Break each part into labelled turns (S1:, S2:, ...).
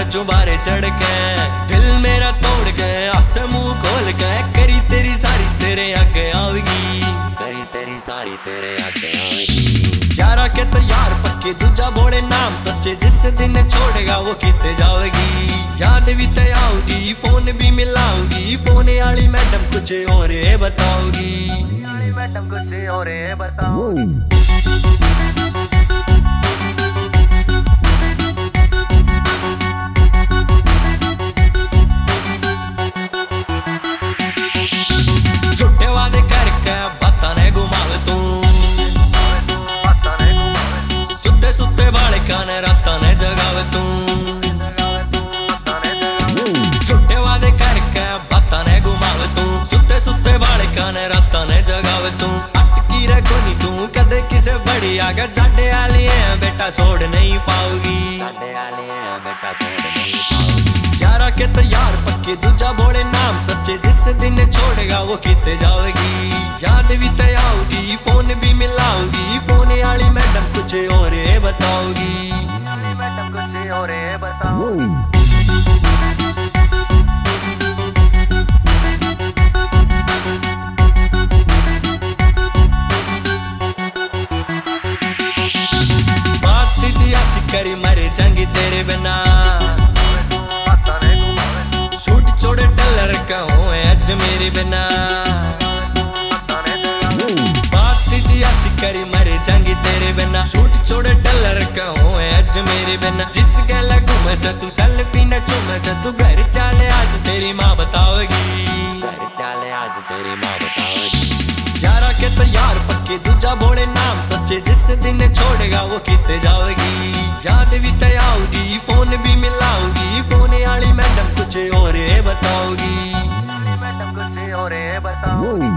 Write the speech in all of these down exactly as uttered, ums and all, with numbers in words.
S1: चुबारे चढ़ के, दिल मेरा तोड़ के, आसे मुंह खोल के, करी तेरी सारी तेरे आगे आवेगी, करी तेरी सारी तेरे आगे आवेगी। यारा के तो यार पक्के दूजा बोले नाम सच्चे, जिस दिन छोड़ेगा वो किते जाएगी। याद भी ते आओगी, फोन भी मिलाओगी, फोन वाली मैडम कुछ और बताओगी, मैडम कुछ और बताओगी। राता ने जगावे तू, झूठे वादे करके बाता ने घुमावे तू, सुते सुते बाले काने राता ने जगावे तू। अटकी रे कोनी तू कदे किसे बड़ी, अगर जाडे आली है बेटा छोड़ नहीं पाओगी, जाडे आली है बेटा छोड़ नहीं पाओगी। यारा के तो यार पक्के दूजा बोले नाम सच्चे, जिस दिन छोड़ेगा वो किते जाएगी। याद भी ते आओगी, फोन भी मिलाओगी, फोन वाली मैडम कुछ और बताओगी, मैडम कुछ और बताओगी। बात सी अच्छी करी मरे जाएंगी तेरे बिना, सूट छोड़े डलर का हो आज मेरे बिना। करी मरे जाएंगी तेरे बिना, सूट छोड़े डलर का हो आज मेरे बिना। जिस गला घूमे से तू सेल्फी न चूमे से, तू घर चाले आज तेरी माँ बताओगी, घर चाले आज तेरी माँ बताओगी। यारा के तो यार पक्के दूजा बोले नाम सच्चे, जिस दिन छोड़ेगा वो किते जाएगी। याद भी ते आओगी, फोन भी मिलाओगी, फोन वाली मैडम कुछ और बताओगी, मैडम कुछ और बताओगी।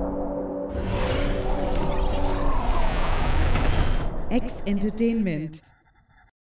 S2: X Entertainment.